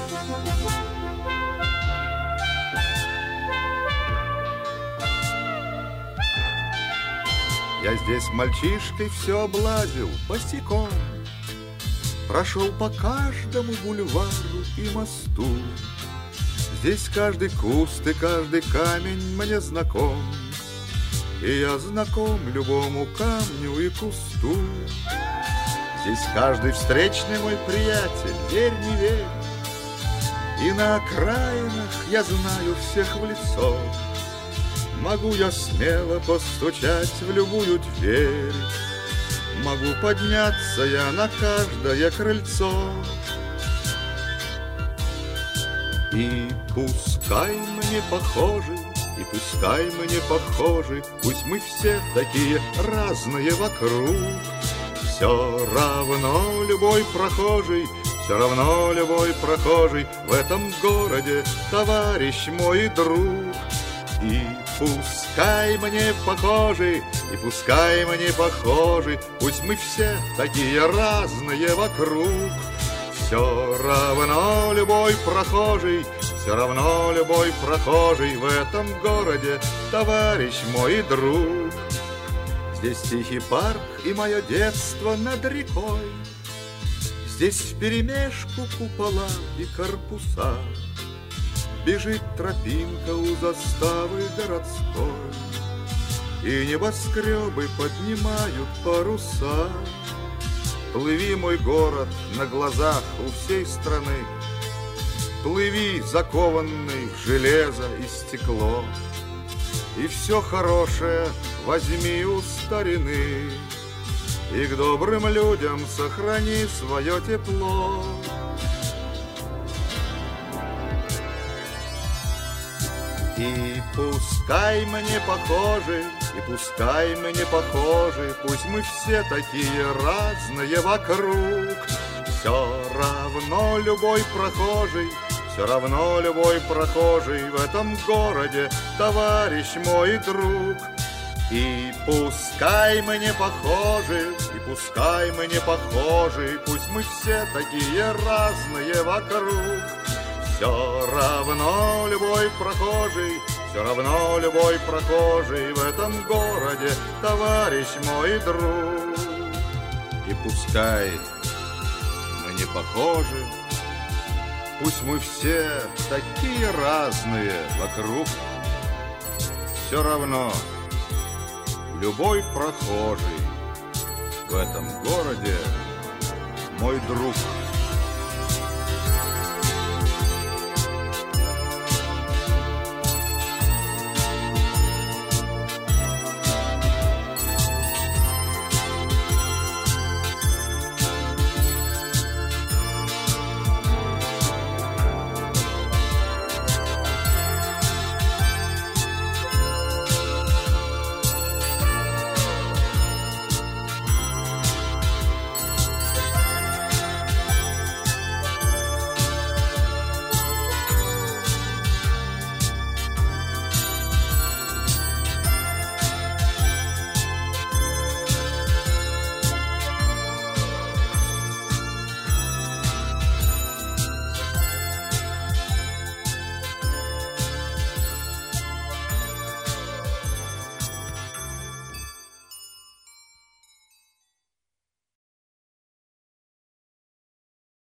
Я здесь мальчишкой все облазил босиком, прошел по каждому бульвару и мосту. Здесь каждый куст и каждый камень мне знаком, и я знаком любому камню и кусту. Здесь каждый встречный мой приятель, верь, не верь, и на окраинах я знаю всех в лицо. Могу я смело постучать в любую дверь, могу подняться я на каждое крыльцо. И пускай мы не похожи, и пускай мы не похожи, пусть мы все такие разные вокруг. Все равно любой прохожий, все равно любой прохожий в этом городе товарищ мой и друг. И пускай мы не похожи, и пускай мы не похожи, пусть мы все такие разные вокруг. Все равно любой прохожий, все равно любой прохожий в этом городе товарищ мой и друг. Здесь тихий парк и мое детство над рекой, здесь вперемешку купола и корпуса. Бежит тропинка у заставы городской, и небоскребы поднимают паруса. Плыви, мой город, на глазах у всей страны, плыви, закованный в железо и стекло, и все хорошее возьми у старины, и к добрым людям сохрани свое тепло. И пускай мы не похожи, и пускай мы не похожи, пусть мы все такие разные вокруг. Все равно любой прохожий, все равно любой прохожий в этом городе товарищ мой и друг. И пускай мы не похожи, и пускай мы не похожи, пусть мы все такие разные вокруг. Все равно любой прохожий, все равно любой прохожий в этом городе товарищ мой и друг. И пускай мы не похожи, пусть мы все такие разные вокруг, все равно любой прохожий в этом городе мой друг.